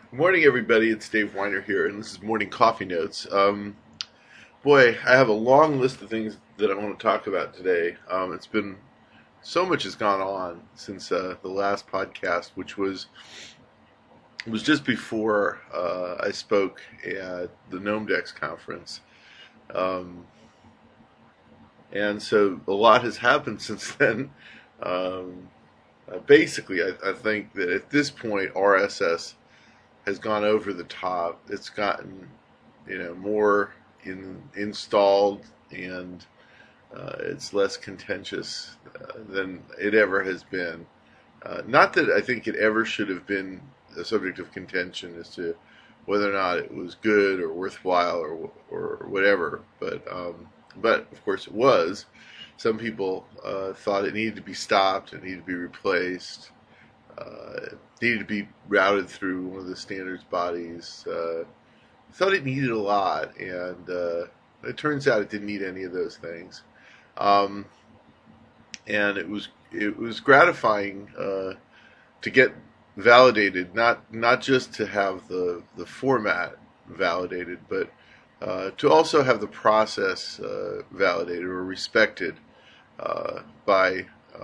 Good morning, everybody. It's Dave Weiner here, and this is Morning Coffee Notes. Boy, I have a long list of things that I want to talk about today. It's been so much has gone on since the last podcast, which was just before I spoke at the GnomeDex conference, um, and so a lot has happened since then. Um, Basically, I think that at this point, RSS has gone over the top. It's gotten, more installed, and it's less contentious than it ever has been. Not that I think it ever should have been a subject of contention as to whether or not it was good or worthwhile or whatever, but of course it was. Some people thought it needed to be stopped, it needed to be replaced, needed to be routed through one of the standards bodies. I thought it needed a lot, and it turns out it didn't need any of those things. Um, and it was gratifying to get validated, not just to have the format validated, but to also have the process validated or respected by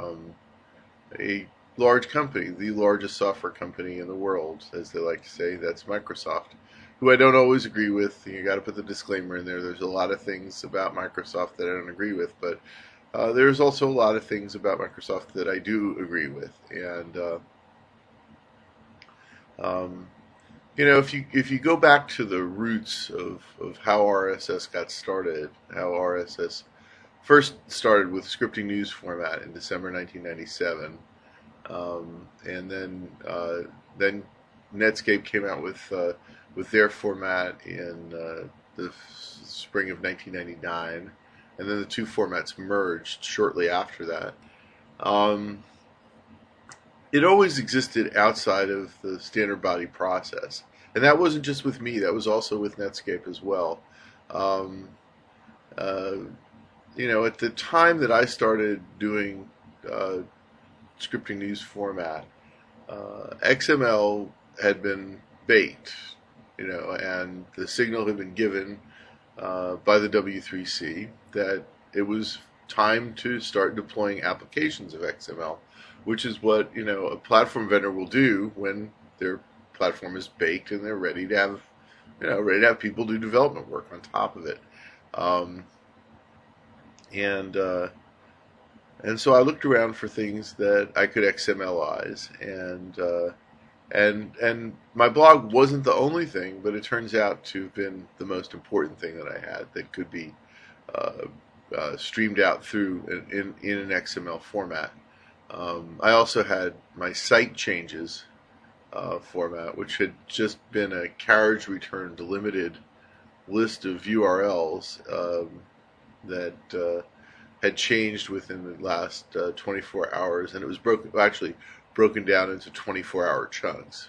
a large company, the largest software company in the world, as they like to say. That's Microsoft, who I don't always agree with. You got to put the disclaimer in there. There's a lot of things about Microsoft that I don't agree with, but there's also a lot of things about Microsoft that I do agree with. And um, if you go back to the roots of how RSS got started, how RSS first started with scripting news format in December 1997. And then Netscape came out with their format in the spring of 1999, and then the two formats merged shortly after that. Um, it always existed outside of the standard body process, and that wasn't just with me. That was also with Netscape as well. Um, uh, at the time that I started doing uh, scripting news format, XML had been baked, and the signal had been given by the W3C that it was time to start deploying applications of XML, which is what a platform vendor will do when their platform is baked and they're ready to have people do development work on top of it. Um, and and so I looked around for things that I could XMLize, and my blog wasn't the only thing, but it turns out to have been the most important thing that I had that could be uh, streamed out through in an XML format. I also had my site changes format, which had just been a carriage return delimited list of URLs that had changed within the last 24 hours, and it was broken down into 24-hour chunks.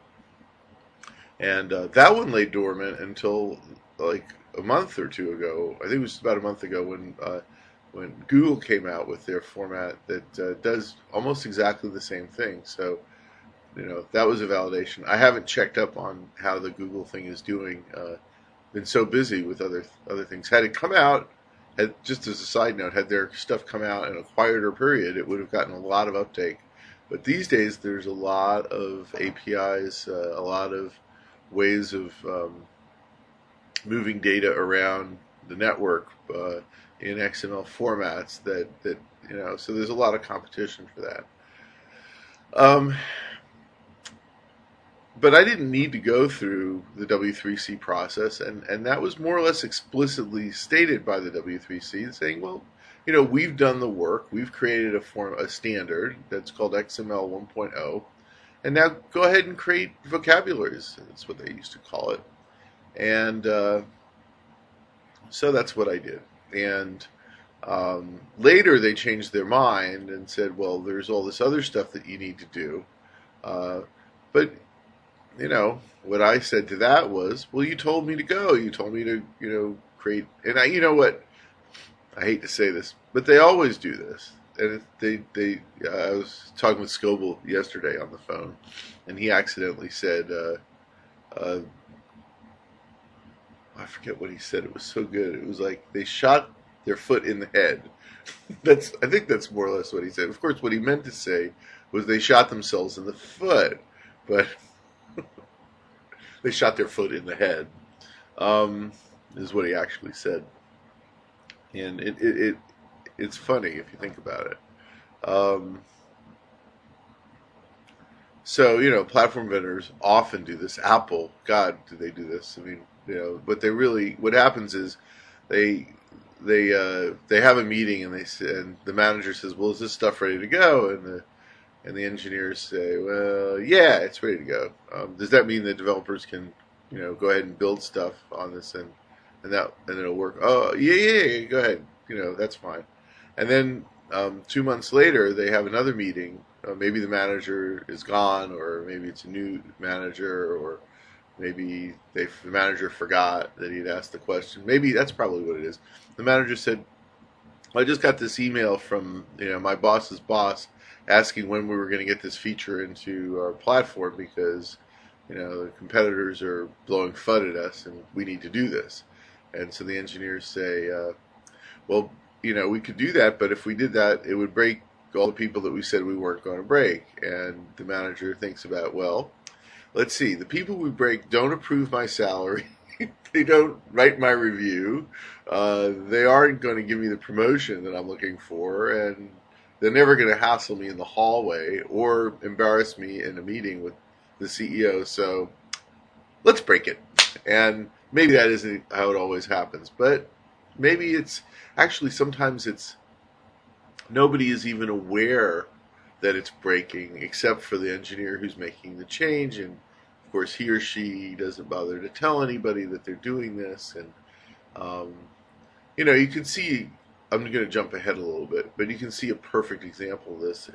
And that one lay dormant until like a month or two ago. I think it was about a month ago when Google came out with their format that does almost exactly the same thing. So that was a validation. I haven't checked up on how the Google thing is doing. Been so busy with other things. Had it come out, just as a side note, had their stuff come out in a quieter period, it would have gotten a lot of uptake. But these days, there's a lot of APIs, a lot of ways of moving data around the network in XML formats so there's a lot of competition for that. Um, but I didn't need to go through the W3C process, and that was more or less explicitly stated by the W3C, saying, well, we've done the work, we've created a standard that's called XML 1.0, and now go ahead and create vocabularies. That's what they used to call it, and so that's what I did. And later they changed their mind and said, well, there's all this other stuff that you need to do, but what I said to that was, well, you told me to go. You told me to, create. And what? I hate to say this, but they always do this. And I was talking with Scoble yesterday on the phone, and he accidentally said, Uh, I forget what he said. It was so good. It was like they shot their foot in the head. I think that's more or less what he said. Of course, what he meant to say was they shot themselves in the foot, but they shot their foot in the head. Um, is what he actually said, and it's funny if you think about it. Um, so platform vendors often do this. Apple, God, do they do this? I mean, but what happens is they they have a meeting and and the manager says, "Well, is this stuff ready to go?" And the engineers say, "Well, yeah, it's ready to go." Does that mean the developers can go ahead and build stuff on this and it'll work? Oh, yeah, go ahead. That's fine. And then 2 months later, they have another meeting. Maybe the manager is gone, or maybe it's a new manager, or maybe the manager forgot that he'd asked the question. Maybe that's probably what it is. The manager said, "I just got this email from my boss's boss asking when we were going to get this feature into our platform because the competitors are blowing FUD at us and we need to do this." And so the engineers say, "Well, we could do that, but if we did that, it would break all the people that we said we weren't going to break." And the manager thinks about, well, let's see, the people we break don't approve my salary. They don't write my review. They aren't going to give me the promotion that I'm looking for, and they're never going to hassle me in the hallway or embarrass me in a meeting with the CEO. So let's break it. And maybe that isn't how it always happens, but maybe it's actually sometimes it's nobody is even aware that it's breaking except for the engineer who's making the change, and of course he or she doesn't bother to tell anybody that they're doing this. And um, you can see, I'm going to jump ahead a little bit, but you can see a perfect example of this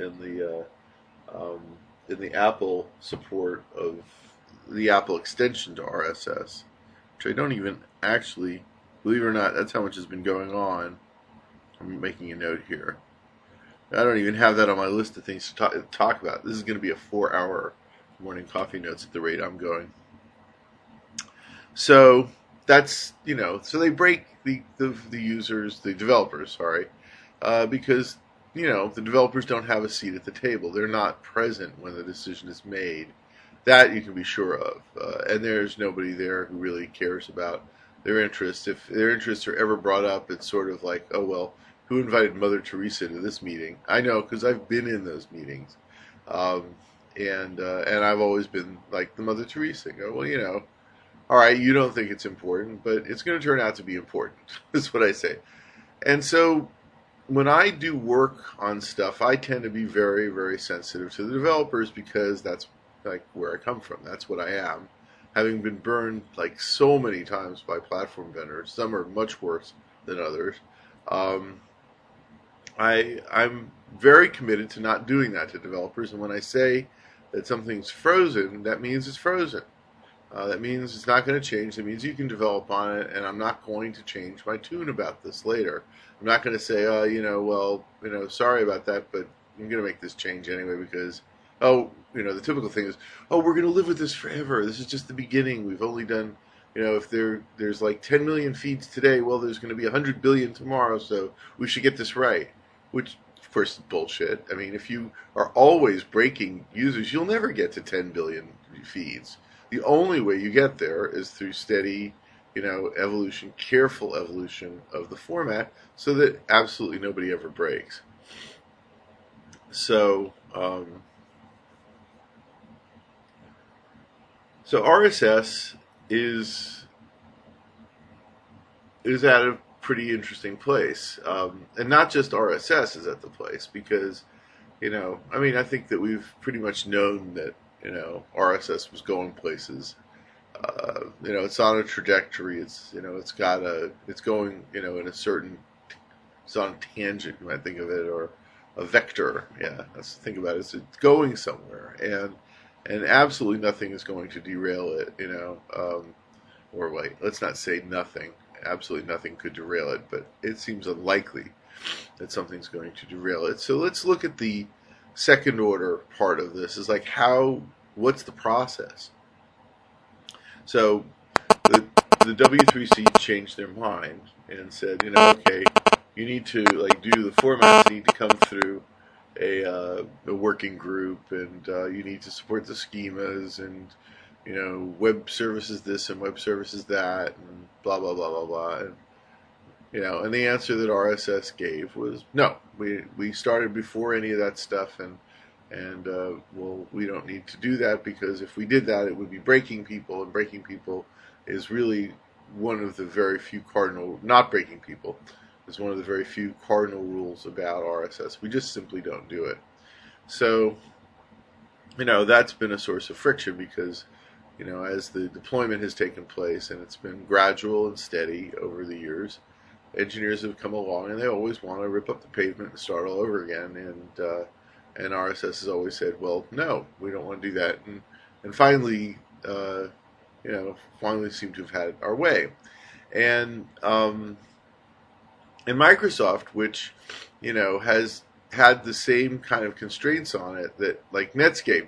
in the Apple support of the Apple extension to RSS, which I don't even actually, believe it or not, that's how much has been going on. I'm making a note here. I don't even have that on my list of things to talk about. This is going to be a 4-hour morning coffee notes at the rate I'm going. So that's so they break the users, the developers, sorry, because the developers don't have a seat at the table. They're not present when the decision is made. That you can be sure of, and there's nobody there who really cares about their interests. If their interests are ever brought up, it's sort of like, oh well, who invited Mother Teresa to this meeting? I know because I've been in those meetings, um, and I've always been like the Mother Teresa. Go, well, all right, you don't think it's important, but it's going to turn out to be important. That's what I say. And so when I do work on stuff, I tend to be very, very sensitive to the developers because that's like where I come from. That's what I am. Having been burned like so many times by platform vendors, some are much worse than others. Um, I'm very committed to not doing that to developers. And when I say that something's frozen, that means it's frozen. That means it's not going to change. That means you can develop on it, and I'm not going to change my tune about this later. I'm not going to say, sorry about that, but I'm going to make this change anyway because, the typical thing is, oh, we're going to live with this forever. This is just the beginning. We've only done, if there's like 10 million feeds today, well, there's going to be 100 billion tomorrow, so we should get this right. Which, of course, is bullshit. I mean, if you are always breaking users, you'll never get to 10 billion feeds. The only way you get there is through steady, evolution, careful evolution of the format so that absolutely nobody ever breaks. So RSS is at a pretty interesting place, and not just RSS is at the place because, I think that we've pretty much known that RSS was going places. It's on a trajectory. It's going, in a certain, it's on a tangent. You might think of it, or a vector. Yeah, let's think about it. It's going somewhere, and absolutely nothing is going to derail it. Or wait, let's not say nothing. Absolutely nothing could derail it, but it seems unlikely that something's going to derail it. So let's look at the second order part of this. Is like what's the process? So the the W3C changed their mind and said, okay, you need to like do the formats need to come through a working group, and you need to support the schemas, and web services this and web services that, and blah blah blah blah blah. And and the answer that RSS gave was no. We started before any of that stuff, and well, we don't need to do that, because if we did that, it would be breaking people, and breaking people is really one of the very few cardinal. Not breaking people is one of the very few cardinal rules about RSS. We just simply don't do it. So that's been a source of friction, because as the deployment has taken place, and it's been gradual and steady over the years, engineers have come along and they always want to rip up the pavement and start all over again, and RSS has always said, well, no, we don't want to do that, and finally, finally seem to have had our way, and Microsoft, which has had the same kind of constraints on it that, like Netscape,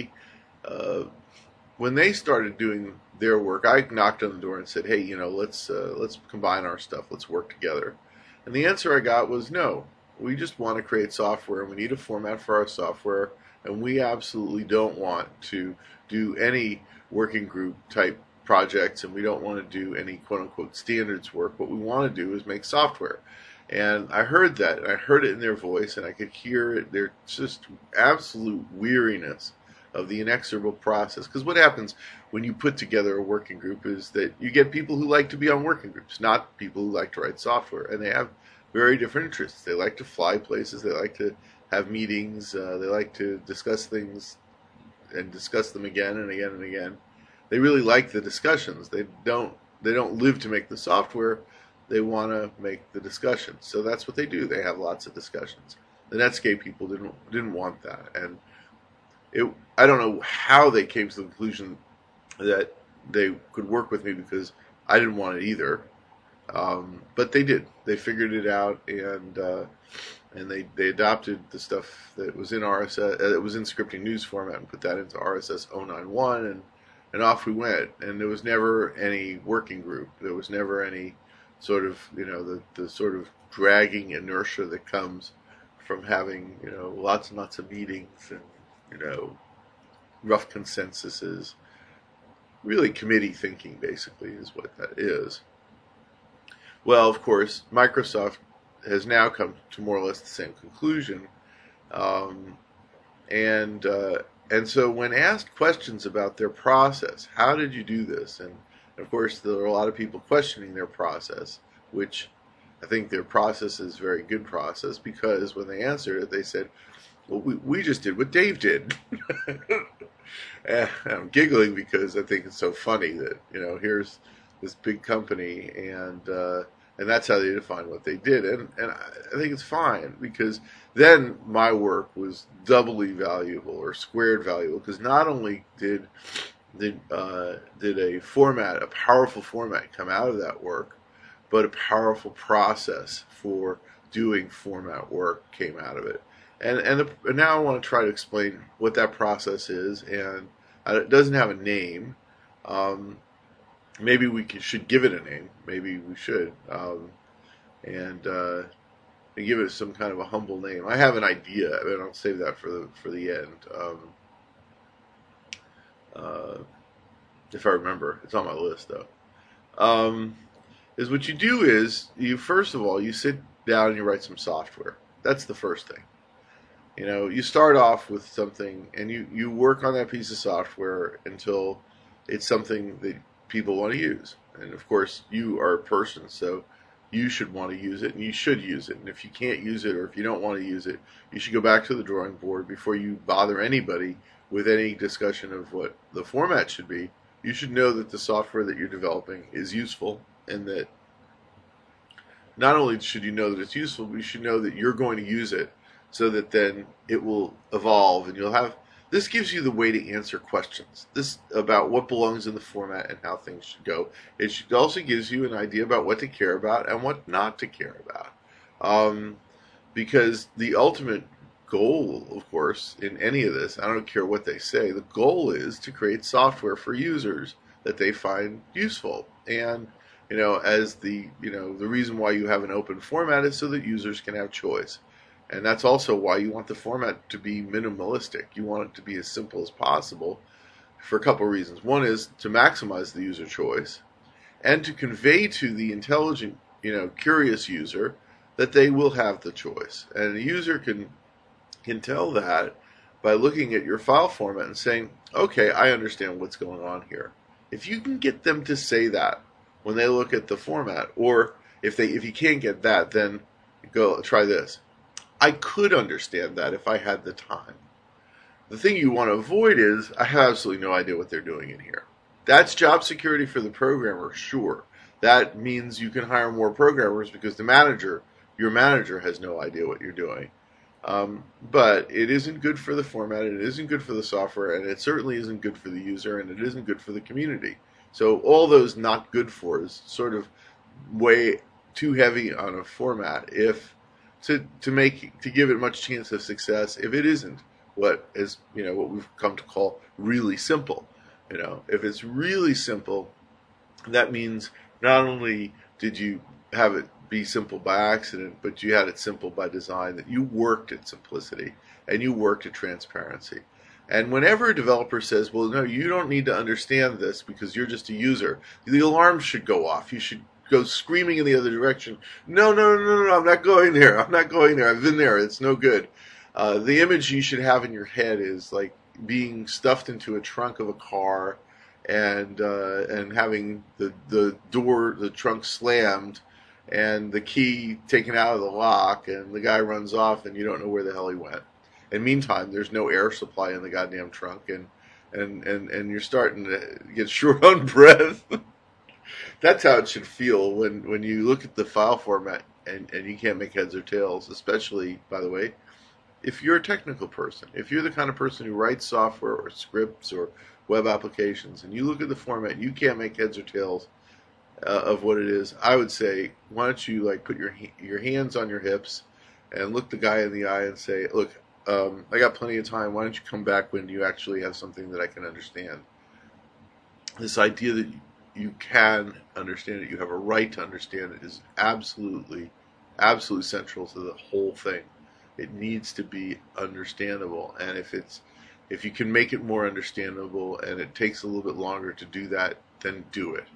when they started doing their work, I knocked on the door and said, hey, let's combine our stuff, let's work together. And the answer I got was no. We just want to create software, and we need a format for our software, and we absolutely don't want to do any working group type projects, and we don't want to do any quote unquote standards work. What we want to do is make software. And I heard that, and I heard it in their voice, and I could hear it, their just absolute weariness of the inexorable process. Because what happens when you put together a working group is that you get people who like to be on working groups, not people who like to write software. And they have very different interests. They like to fly places. They like to have meetings. They like to discuss things and discuss them again and again and again. They really like the discussions. They don't live to make the software. They want to make the discussions. So that's what they do. They have lots of discussions. The Netscape people didn't want that, and I don't know how they came to the conclusion that they could work with me, because I didn't want it either. But they did. They figured it out, and they adopted the stuff that was in RSS, that was in scripting news format, and put that into RSS 091, and off we went. And there was never any working group. There was never any sort of the sort of dragging inertia that comes from having lots and lots of meetings, and rough consensuses. Really committee thinking, basically, is what that is. Well, of course, Microsoft has now come to more or less the same conclusion, and so when asked questions about their process, how did you do this? And of course, there are a lot of people questioning their process, which I think their process is a very good process, because when they answered it, they said, well, we just did what Dave did. And I'm giggling because I think it's so funny that here's this big company, and that's how they define what they did, and I think it's fine, because then my work was doubly valuable, or squared valuable, because not only did a powerful format come out of that work, but a powerful process for doing format work came out of it. And now I want to try to explain what that process is, and it doesn't have a name. Maybe we should give it a name. Maybe we should, and give it some kind of a humble name. I have an idea, and I'll save that for the end. If I remember, it's on my list though. Is what you do is you first of all you sit down and you write some software. That's the first thing. You start off with something, and you work on that piece of software until it's something that people want to use. And of course, you are a person, so you should want to use it, and you should use it. And if you can't use it, or if you don't want to use it, you should go back to the drawing board before you bother anybody with any discussion of what the format should be. You should know that the software that you're developing is useful, and that not only should you know that it's useful, but you should know that you're going to use it, so that then it will evolve, and you'll have. This gives you the way to answer questions. This about what belongs in the format and how things should go. It also gives you an idea about what to care about and what not to care about, because the ultimate goal, of course, in any of this, I don't care what they say, the goal is to create software for users that they find useful. And, as the reason why you have an open format is so that users can have choice. And that's also why you want the format to be minimalistic. You want it to be as simple as possible for a couple of reasons. One is to maximize the user choice and to convey to the intelligent, curious user that they will have the choice. And a user can tell that by looking at your file format and saying, okay, I understand what's going on here. If you can get them to say that when they look at the format, or if you can't get that, then go try this. I could understand that if I had the time. The thing you want to avoid is, I have absolutely no idea what they're doing in here. That's job security for the programmer, sure. That means you can hire more programmers because your manager has no idea what you're doing. But it isn't good for the format, it isn't good for the software, and it certainly isn't good for the user, and it isn't good for the community. So all those not good for is sort of way too heavy on a format to give it much chance of success if it isn't what we've come to call really simple. If it's really simple, that means not only did you have it be simple by accident, but you had it simple by design, that you worked at simplicity and you worked at transparency. And whenever a developer says, well, no, you don't need to understand this because you're just a user, the alarm should go off. You should go screaming in the other direction. No, no, no, no, no, I'm not going there. I'm not going there. I've been there. It's no good. The image you should have in your head is like being stuffed into a trunk of a car and having the trunk slammed and the key taken out of the lock, and the guy runs off and you don't know where the hell he went. And meantime, there's no air supply in the goddamn trunk, and you're starting to get short on breath. That's how it should feel when you look at the file format and you can't make heads or tails, especially, by the way, if you're a technical person. If you're the kind of person who writes software or scripts or web applications, and you look at the format, you can't make heads or tails of what it is, I would say, why don't you put your hands on your hips and look the guy in the eye and say, look, I got plenty of time. Why don't you come back when you actually have something that I can understand? This idea that you can understand it, you have a right to understand it, is absolutely central to the whole thing. It needs to be understandable, and if you can make it more understandable and it takes a little bit longer to do that, then do it.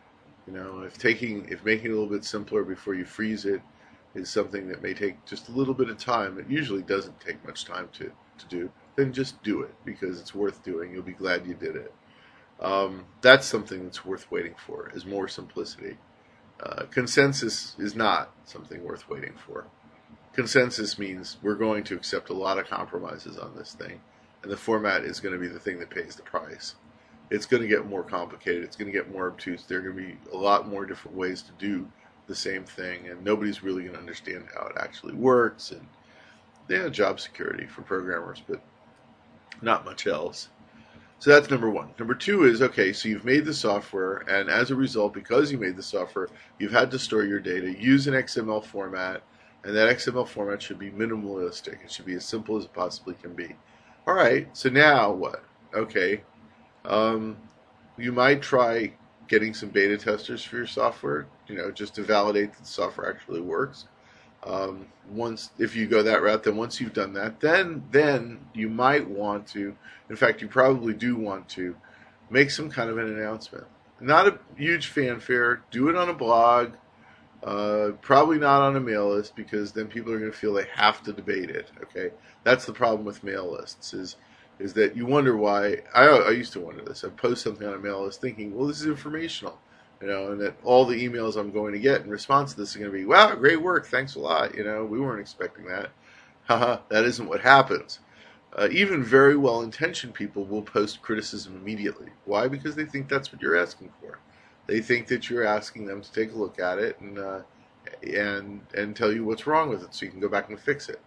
If making it a little bit simpler before you freeze it is something that may take just a little bit of time, it usually doesn't take much time to do, then just do it because it's worth doing. You'll be glad you did it. That's something that's worth waiting for, is more simplicity. Consensus is not something worth waiting for. Consensus means we're going to accept a lot of compromises on this thing, and the format is going to be the thing that pays the price. It's going to get more complicated. It's going to get more obtuse. There are going to be a lot more different ways to do the same thing, and nobody's really going to understand how it actually works. And job security for programmers, but not much else. So that's number one. Number two is, okay, so you've made the software, and as a result, because you made the software, you've had to store your data, use an XML format, and that XML format should be minimalistic. It should be as simple as it possibly can be. All right, so now what? Okay, you might try getting some beta testers for your software, just to validate that the software actually works. If you go that route, then once you've done that, then you might want to, in fact, you probably do want to make some kind of an announcement. Not a huge fanfare. Do it on a blog. Probably not on a mail list, because then people are going to feel they have to debate it. Okay, that's the problem with mail lists. Is that you wonder why. I used to wonder this. I post something on a mail list thinking, well, this is informational. And that all the emails I'm going to get in response to this are going to be, wow, great work, thanks a lot. We weren't expecting that. Haha, that isn't what happens. Even very well-intentioned people will post criticism immediately. Why? Because they think that's what you're asking for. They think that you're asking them to take a look at it and tell you what's wrong with it, so you can go back and fix it.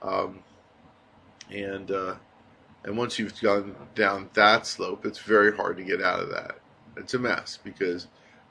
And once you've gone down that slope, it's very hard to get out of that. It's a mess, because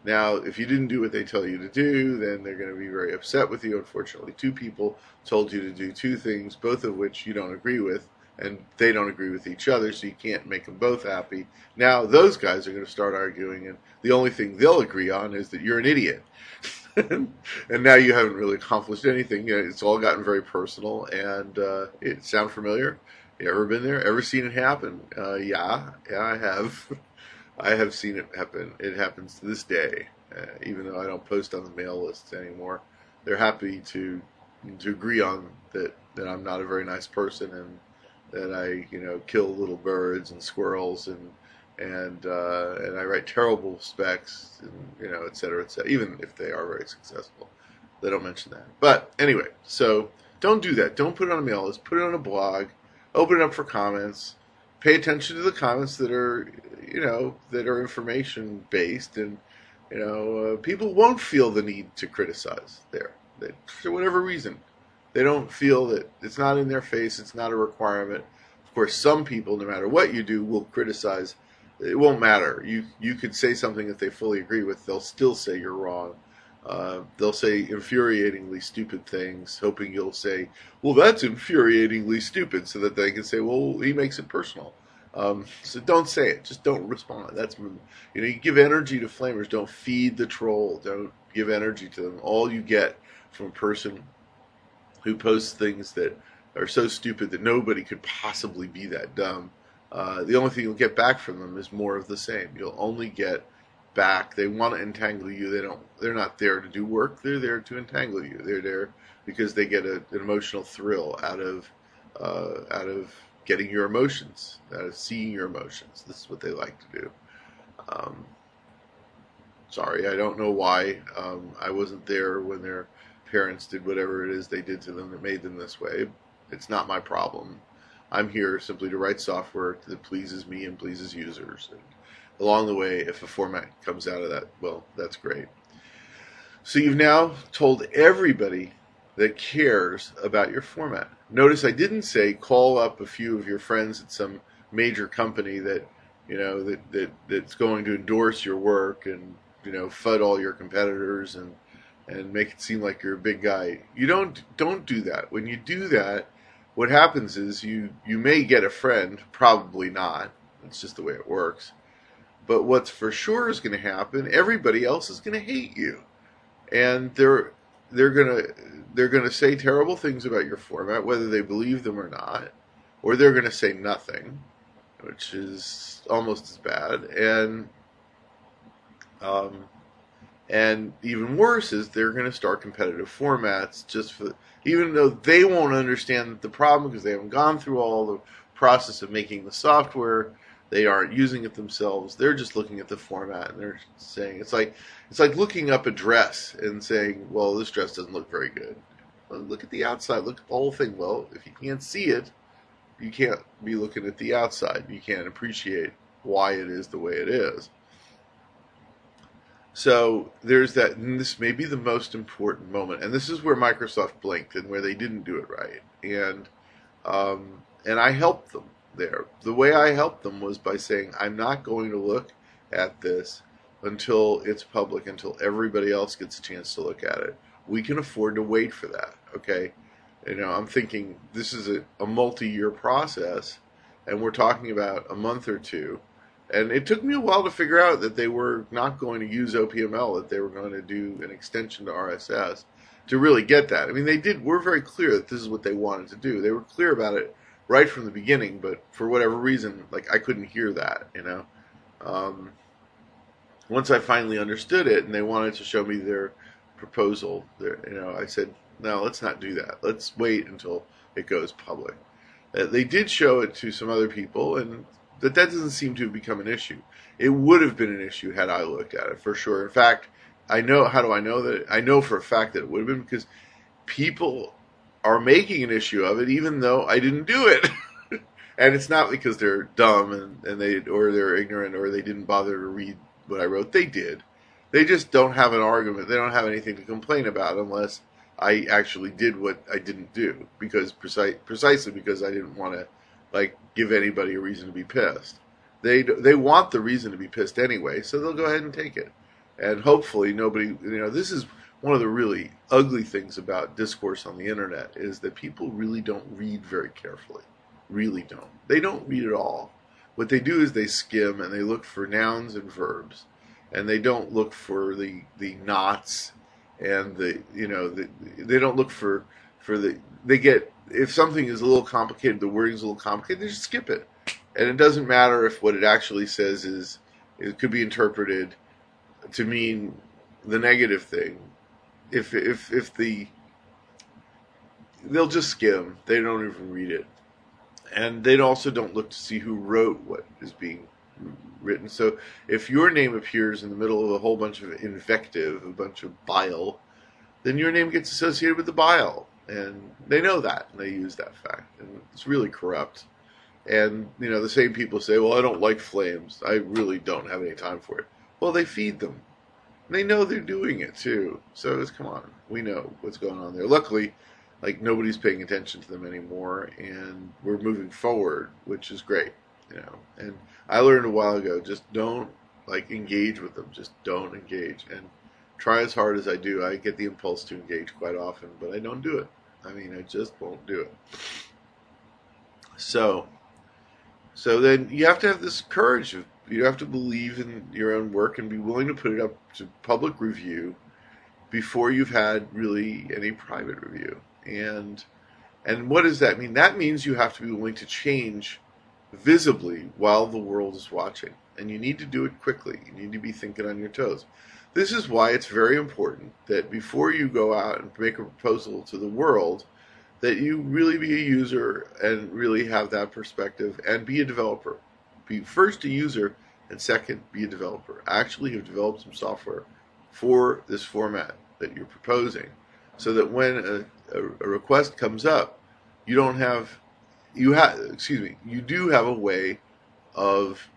Now, if you didn't do what they tell you to do, then they're going to be very upset with you. Unfortunately, two people told you to do two things, both of which you don't agree with, and they don't agree with each other, so you can't make them both happy. Now, those guys are going to start arguing, and the only thing they'll agree on is that you're an idiot. And now you haven't really accomplished anything. It's all gotten very personal, and it sound familiar? You ever been there? Ever seen it happen? Yeah, I have. I have seen it happen. It happens to this day, even though I don't post on the mail lists anymore. They're happy to agree on that I'm not a very nice person, and that I kill little birds and squirrels, and I write terrible specs, and et cetera, et cetera. Even if they are very successful, they don't mention that. But anyway, so don't do that. Don't put it on a mail list. Put it on a blog. Open it up for comments. Pay attention to the comments that are information based, and people won't feel the need to criticize there. For whatever reason, they don't feel that it's not in their face. It's not a requirement. Of course, some people, no matter what you do, will criticize. It won't matter. You could say something that they fully agree with. They'll still say you're wrong. They'll say infuriatingly stupid things, hoping you'll say, well, that's infuriatingly stupid, so that they can say, well, he makes it personal. So don't say it. Just don't respond. You give energy to flamers. Don't feed the troll. Don't give energy to them. All you get from a person who posts things that are so stupid that nobody could possibly be that dumb, the only thing you'll get back from them is more of the same. You'll only get back. They want to entangle you. They're not there to do work. They're there to entangle you. They're there because they get an emotional thrill out of getting your emotions, out of seeing your emotions. This is what they like to do. Sorry, I don't know why. I wasn't there when their parents did whatever it is they did to them that made them this way. It's not my problem. I'm here simply to write software that pleases me and pleases users. And along the way, if a format comes out of that, well, that's great. So you've now told everybody that cares about your format. Notice I didn't say call up a few of your friends at some major company that that's going to endorse your work and FUD all your competitors and make it seem like you're a big guy. You don't do that. When you do that, what happens is you may get a friend, probably not. It's just the way it works. But what's for sure is going to happen, everybody else is going to hate you. And they're going to say terrible things about your format, whether they believe them or not, or they're going to say nothing, which is almost as bad. And even worse is they're going to start competitive formats even though they won't understand the problem because they haven't gone through all the process of making the software. They aren't using it themselves. They're just looking at the format and they're saying it's like looking up a dress and saying, well, this dress doesn't look very good. Well, look at the outside. Look at the whole thing. Well, if you can't see it, you can't be looking at the outside. You can't appreciate why it is the way it is. So there's that, and this may be the most important moment, and this is where Microsoft blinked and where they didn't do it right. And I helped them there. The way I helped them was by saying, I'm not going to look at this until it's public, until everybody else gets a chance to look at it. We can afford to wait for that, okay? I'm thinking this is a multi-year process, and we're talking about a month or two. And it took me a while to figure out that they were not going to use OPML, that they were going to do an extension to RSS to really get that. I mean, were very clear that this is what they wanted to do. They were clear about it right from the beginning, but for whatever reason, I couldn't hear that, Once I finally understood it and they wanted to show me their proposal, I said, no, let's not do that. Let's wait until it goes public. They did show it to some other people, and that doesn't seem to have become an issue. It would have been an issue had I looked at it, for sure. In fact, how do I know that? I know for a fact that it would have been because people are making an issue of it even though I didn't do it. And it's not because they're dumb and they're ignorant or they didn't bother to read what I wrote. They did. They just don't have an argument. They don't have anything to complain about unless I actually did what I didn't do, because precisely because I didn't want to give anybody a reason to be pissed. They want the reason to be pissed anyway, so they'll go ahead and take it. And hopefully nobody, this is one of the really ugly things about discourse on the internet is that people really don't read very carefully. Really don't. They don't read at all. What they do is they skim and they look for nouns and verbs, and they don't look for the knots and they don't look for they get, if something is a little complicated, the wording is a little complicated, they just skip it. And it doesn't matter if what it actually says is, it could be interpreted to mean the negative thing. If they'll just skim, they don't even read it. And they also don't look to see who wrote what is being written. So if your name appears in the middle of a whole bunch of invective, a bunch of bile, then your name gets associated with the bile. And they know that, and they use that fact. And it's really corrupt. And, the same people say, well, I don't like flames. I really don't have any time for it. Well, they feed them. They know they're doing it, too. So come on. We know what's going on there. Luckily, nobody's paying attention to them anymore, and we're moving forward, which is great, And I learned a while ago, just don't, engage with them. Just don't engage. And try as hard as I do. I get the impulse to engage quite often, but I don't do it. I just won't do it. So then you have to have this courage. You have to believe in your own work and be willing to put it up to public review before you've had really any private review. And what does that mean? That means you have to be willing to change visibly while the world is watching. And you need to do it quickly. You need to be thinking on your toes. This is why it's very important that before you go out and make a proposal to the world, that you really be a user and really have that perspective and be a developer. Be first a user and second be a developer. Actually have developed some software for this format that you're proposing, so that when a request comes up, you do have a way of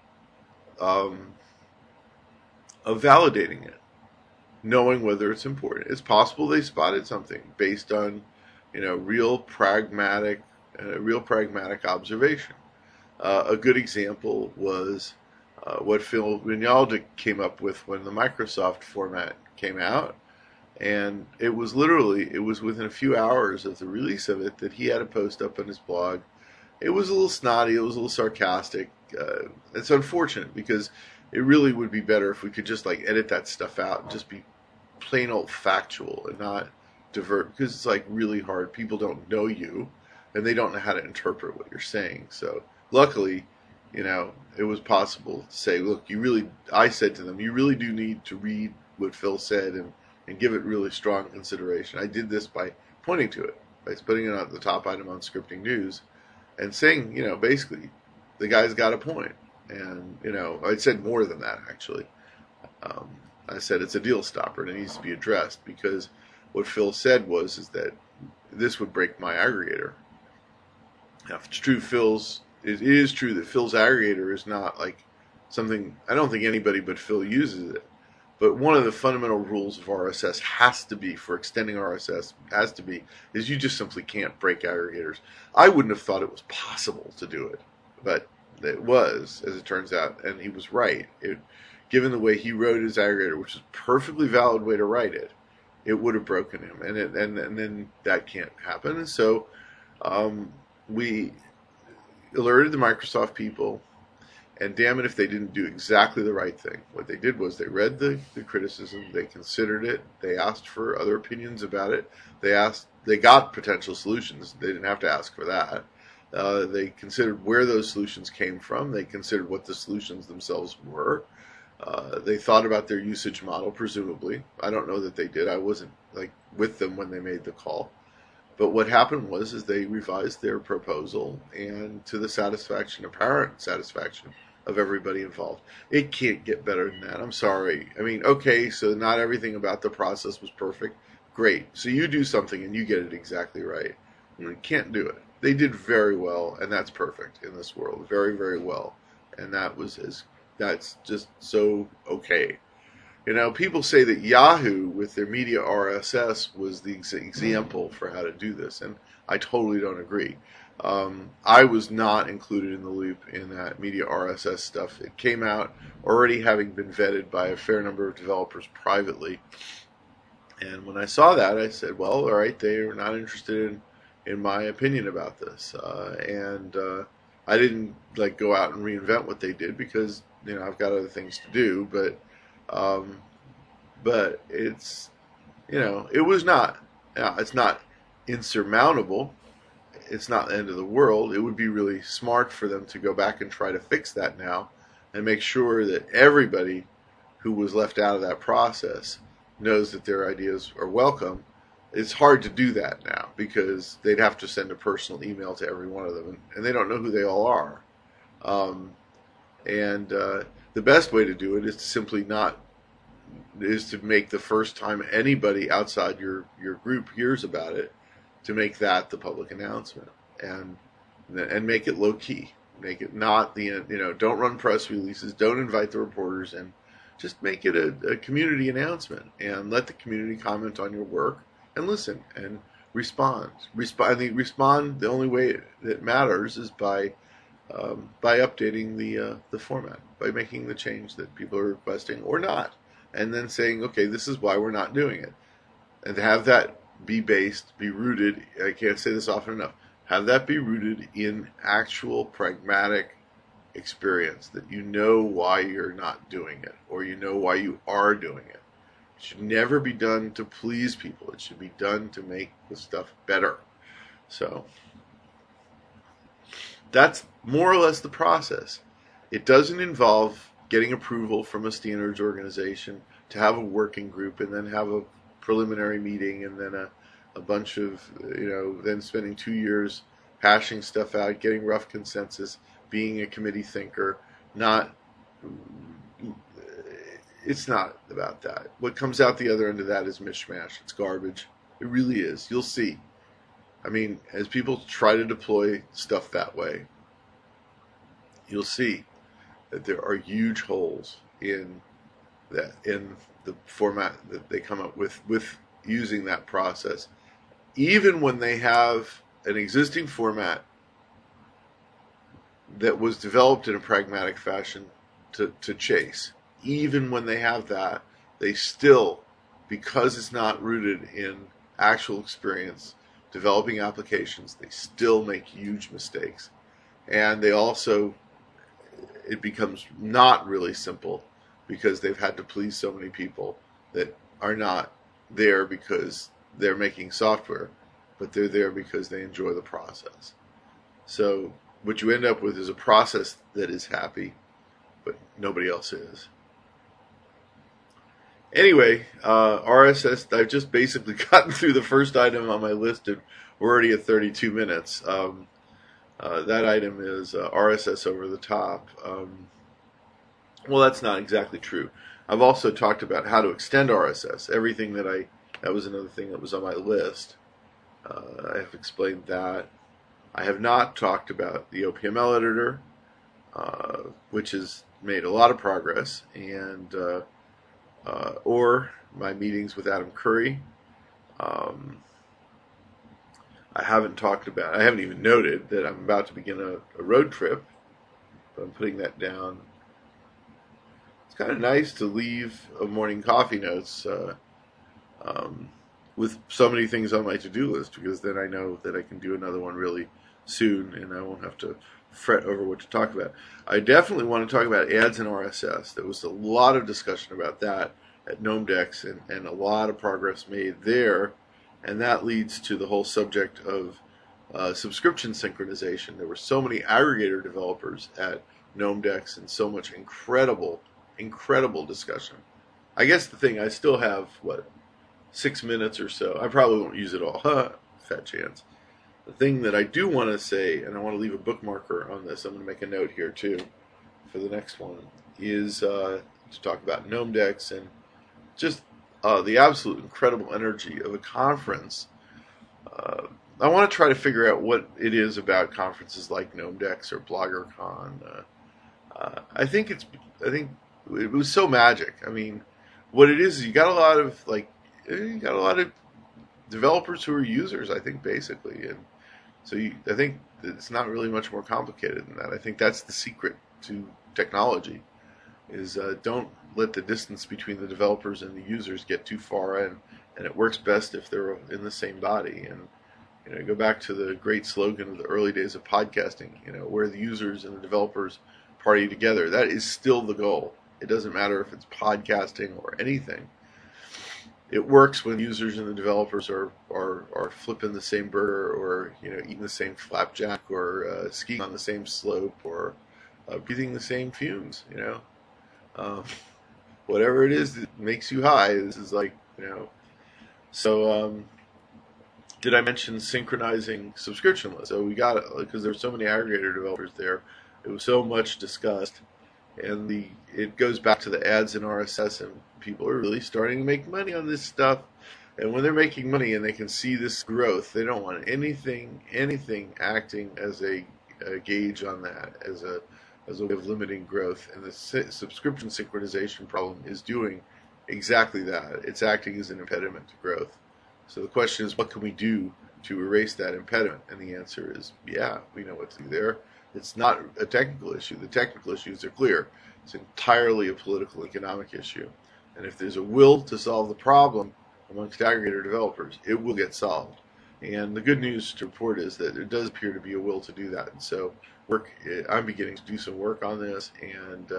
validating it, knowing whether it's important. It's possible they spotted something based on real pragmatic observation. A good example was what Phil Rinaldi came up with when the Microsoft format came out. And it was within a few hours of the release of it that he had a post up on his blog. It was a little snotty, it was a little sarcastic. It's unfortunate because it really would be better if we could just edit that stuff out and just be plain old factual and not divert, because it's really hard. People don't know you and they don't know how to interpret what you're saying. So luckily, it was possible to say, look, I said to them, you really do need to read what Phil said and give it really strong consideration. I did this by pointing to it, by putting it on the top item on Scripting News and saying, basically, the guy's got a point. And, I said more than that, actually. I said it's a deal stopper and it needs to be addressed, because what Phil said is that this would break my aggregator. Now, if it's true, it is true that Phil's aggregator is not something, I don't think anybody but Phil uses it. But one of the fundamental rules of RSS for extending RSS is you just simply can't break aggregators. I wouldn't have thought it was possible to do it, but it was, as it turns out, and he was right. Given the way he wrote his aggregator, which is a perfectly valid way to write it, it would have broken him, and then that can't happen. And so we alerted the Microsoft people, and damn it if they didn't do exactly the right thing. What they did was they read the criticism, they considered it, they asked for other opinions about it, they got potential solutions. They didn't have to ask for that. They considered where those solutions came from. They considered what the solutions themselves were. They thought about their usage model, presumably. I don't know that they did. I wasn't with them when they made the call. But what happened was they revised their proposal, and to the apparent satisfaction of everybody involved. It can't get better than that. I'm sorry. Okay, so not everything about the process was perfect. Great. So you do something and you get it exactly right. You can't do it. They did very well, and that's perfect in this world. Very, very well. And that's just so okay. People say that Yahoo, with their media RSS, was the example for how to do this, and I totally don't agree. I was not included in the loop in that media RSS stuff. It came out already having been vetted by a fair number of developers privately. And when I saw that, I said, well, all right, they are not interested in my opinion about this. And I didn't like go out and reinvent what they did because, I've got other things to do. But it's, it was not, it's not insurmountable. It's not the end of the world. It would be really smart for them to go back and try to fix that now and make sure that everybody who was left out of that process knows that their ideas are welcome. It's hard to do that now because they'd have to send a personal email to every one of them, and they don't know who they all are. And the best way to do it is to simply is to make the first time anybody outside your group hears about it, to make that the public announcement, and make it low key. Make it not don't run press releases, don't invite the reporters, and just make it a community announcement and let the community comment on your work and listen and respond. The only way that matters is by updating the format, by making the change that people are requesting or not, and then saying, okay, this is why we're not doing it, and to have that be rooted, I can't say this often enough, have that be rooted in actual pragmatic experience, that you know why you're not doing it, or you know why you are doing it. It should never be done to please people. It should be done to make the stuff better. So that's more or less the process. It doesn't involve getting approval from a standards organization to have a working group and then have a preliminary meeting and then a bunch of, then spending 2 years hashing stuff out, getting rough consensus, being a committee thinker. It's not about that. What comes out the other end of that is mishmash. It's garbage. It really is. You'll see. I mean, as people try to deploy stuff that way, you'll see that there are huge holes in the format that they come up with using that process. Even when they have an existing format that was developed in a pragmatic fashion to chase, even when they have that, they still, because it's not rooted in actual experience developing applications, they still make huge mistakes. And they also, it becomes not really simple because they've had to please so many people that are not there because they're making software, but they're there because they enjoy the process. So what you end up with is a process that is happy, but nobody else is. Anyway, RSS, I've just basically gotten through the first item on my list, and we're already at 32 minutes. That item is RSS over the top. Well, that's not exactly true. I've also talked about how to extend RSS. That was another thing that was on my list. I have explained that. I have not talked about the OPML editor, which has made a lot of progress, and or my meetings with Adam Curry. I haven't even noted that I'm about to begin a road trip, but I'm putting that down. It's kind of nice to leave a morning coffee notes with so many things on my to-do list, because then I know that I can do another one really soon and I won't have to fret over what to talk about. I definitely want to talk about ads in RSS. There was a lot of discussion about that at GnomeDex and a lot of progress made there, and that leads to the whole subject of subscription synchronization. There were so many aggregator developers at GnomeDex and so much incredible discussion. I guess the thing, I still have, 6 minutes or so. I probably won't use it all. Fat chance. The thing that I do want to say, and I want to leave a bookmarker on this, I'm going to make a note here too for the next one, is to talk about GnomeDex and just the absolute incredible energy of a conference. I want to try to figure out what it is about conferences like GnomeDex or BloggerCon. I think it was so magic. I mean, what it is you got a lot of developers who are users, I think, basically, and so I think it's not really much more complicated than that. I think that's the secret to technology is don't let the distance between the developers and the users get too far in, and it works best if they're in the same body. And go back to the great slogan of the early days of podcasting, where the users and the developers party together. That is still the goal. It doesn't matter if it's podcasting or anything. It works when users and the developers are flipping the same burger, or eating the same flapjack, or skiing on the same slope, or breathing the same fumes. Um, Whatever it is that makes you high. This is like So, did I mention synchronizing subscription lists? So we got it because there's so many aggregator developers there. It was so much discussed, and it goes back to the ads in RSS, and people are really starting to make money on this stuff. And when they're making money and they can see this growth, they don't want anything acting as a gauge on that, as a way of limiting growth. And the subscription synchronization problem is doing exactly that. It's acting as an impediment to growth. So the question is, what can we do to erase that impediment? And the answer is, yeah, we know what to do there. It's not a technical issue. The technical issues are clear. It's entirely a political economic issue. And if there's a will to solve the problem amongst aggregator developers, it will get solved. And the good news to report is that there does appear to be a will to do that. And so I'm beginning to do some work on this, and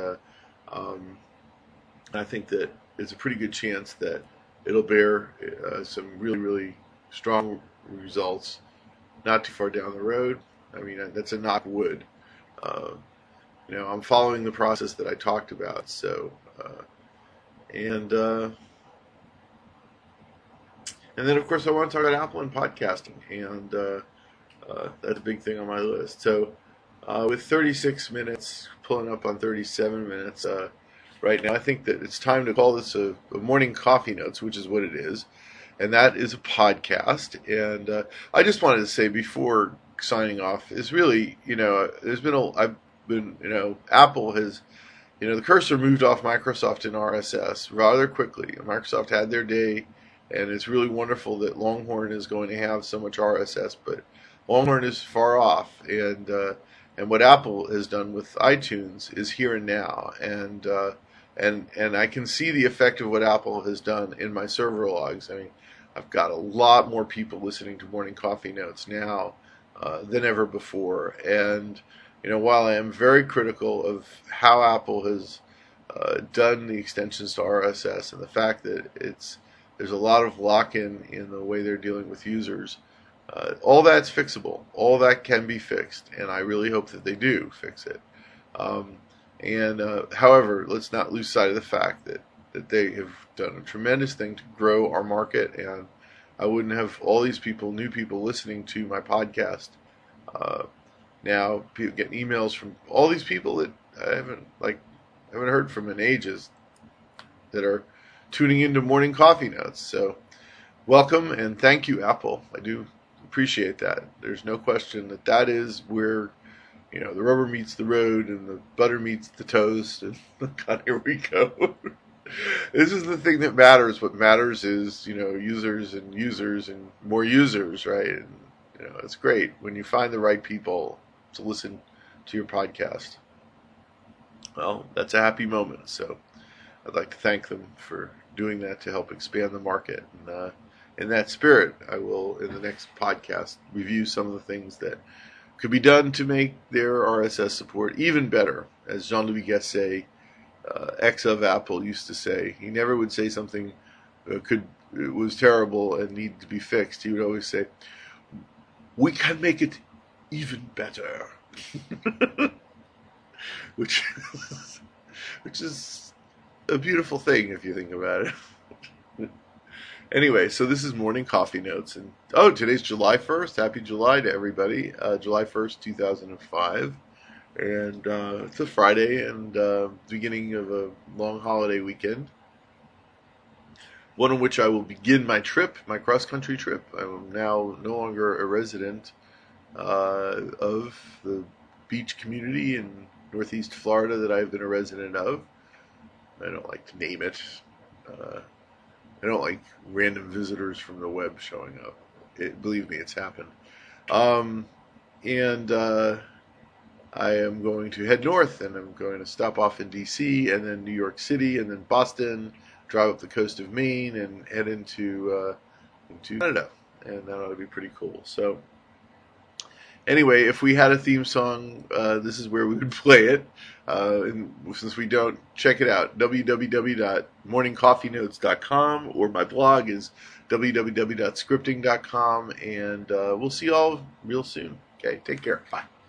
I think that it's a pretty good chance that it'll bear some really, really strong results not too far down the road. I mean, that's a knock wood. I'm following the process that I talked about. So, and then of course I want to talk about Apple and podcasting, and that's a big thing on my list. So, with 36 minutes, pulling up on 37 minutes right now, I think that it's time to call this a morning coffee notes, which is what it is, and that is a podcast. And I just wanted to say before signing off is really, Apple has, the cursor moved off Microsoft and RSS rather quickly. Microsoft had their day, and it's really wonderful that Longhorn is going to have so much RSS, but Longhorn is far off. And what Apple has done with iTunes is here and now, and I can see the effect of what Apple has done in my server logs. I mean, I've got a lot more people listening to Morning Coffee Notes now than ever before. And while I am very critical of how Apple has done the extensions to RSS and the fact that there's a lot of lock-in in the way they're dealing with users, all that's fixable. All that can be fixed, and I really hope that they do fix it. However, let's not lose sight of the fact that they have done a tremendous thing to grow our market, and I wouldn't have all these new people listening to my podcast. Now, people getting emails from all these people that I haven't heard from in ages that are tuning into Morning Coffee Notes. So, welcome and thank you, Apple. I do appreciate that. There's no question that is where the rubber meets the road and the butter meets the toast, and God, here we go. This is the thing that matters. What matters is, users and more users, right? And, it's great when you find the right people to listen to your podcast. Well, that's a happy moment. So I'd like to thank them for doing that to help expand the market. And in that spirit, I will, in the next podcast, review some of the things that could be done to make their RSS support even better. As Jean-Louis Gasset, ex of Apple, used to say, he never would say something was terrible and needed to be fixed. He would always say, "We can make it even better," which is a beautiful thing if you think about it. Anyway, so this is Morning Coffee Notes, and today's July 1st. Happy July to everybody. July 1st, 2005, and it's a Friday and beginning of a long holiday weekend, one in which I will begin my cross-country trip. I'm now no longer a resident of the beach community in Northeast Florida that I've been a resident of. I don't like to name it. I don't like random visitors from the web showing up. Believe me, it's happened. and I am going to head north, and I'm going to stop off in D.C. and then New York City and then Boston, drive up the coast of Maine, and head into Canada, and that ought to be pretty cool. So anyway, if we had a theme song, this is where we would play it. And since we don't, check it out, www.morningcoffeenotes.com, or my blog is www.scripting.com, and we'll see you all real soon. Okay, take care. Bye.